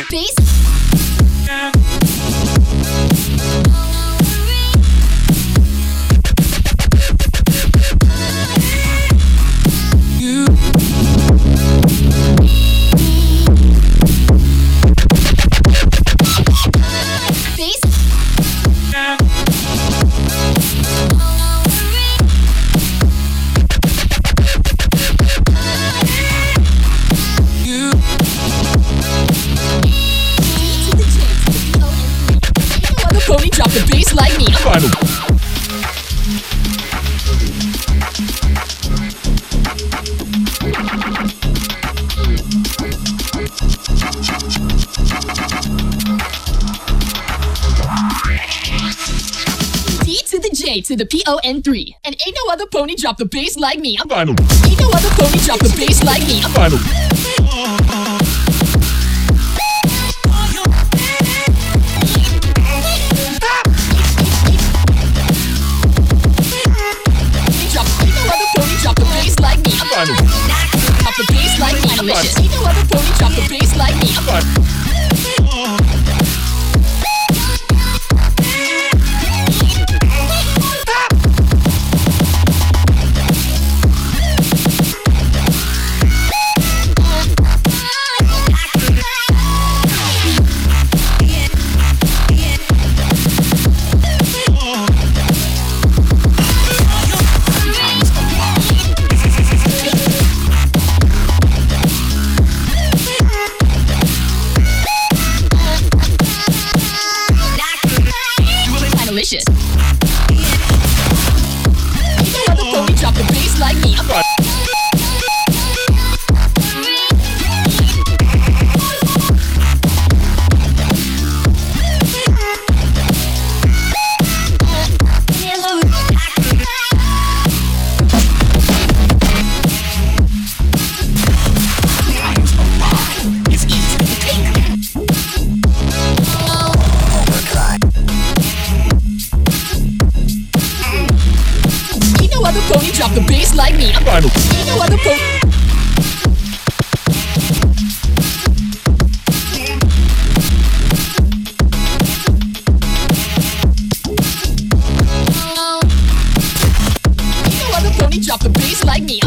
bass. Pony drop the bass like me. Final. T to the J to the PON3. And ain't no other pony drop the bass like me. Final. Ain't no other pony drop the bass like me. Final. Final. Drop the bass like me. Delicious. Ain't no other pony drop the bass like me. Delicious. Ain't no other pony drop the bass like me. Other pony drop the bass like me. Final. Ain't no other pony. Ain't no other pony drop the bass like me.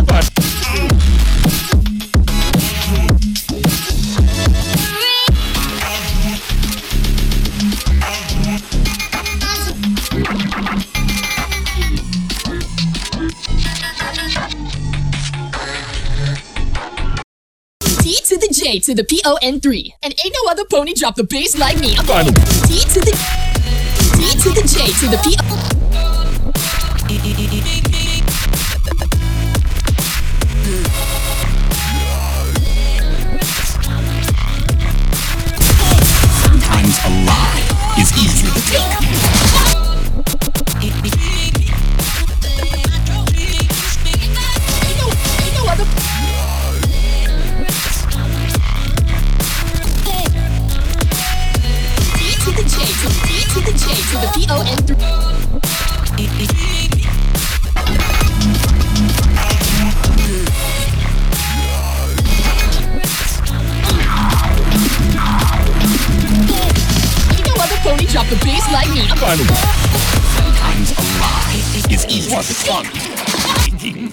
T to the J to the PON3. And ain't no other pony drop the bass like me. Final. T to the J to the P. Sometimes a lie is easy to take. Ain't no other. T to the J to the PON3. Ain't no other pony drop the bass like me. Final. Sometimes a lie is easy to take. T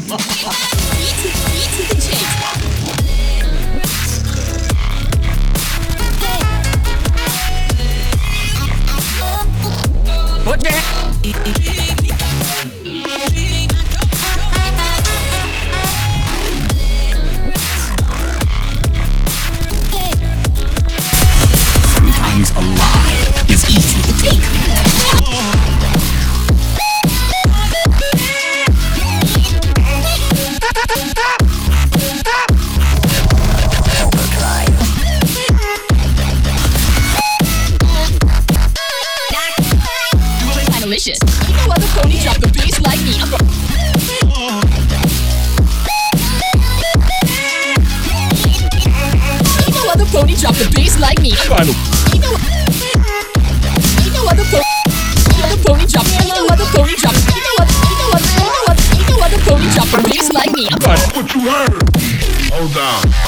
to the J. Put that. Sometimes a lie is easy to take. Delicious. Ain't no other pony drop the bass like me. Ain't no other pony drop the bass like me. Final. Ain't no other pony. Pony drop. Ain't no other pony drop. Ain't no other pony drop the bass like me. Final. What you heard? Hold on.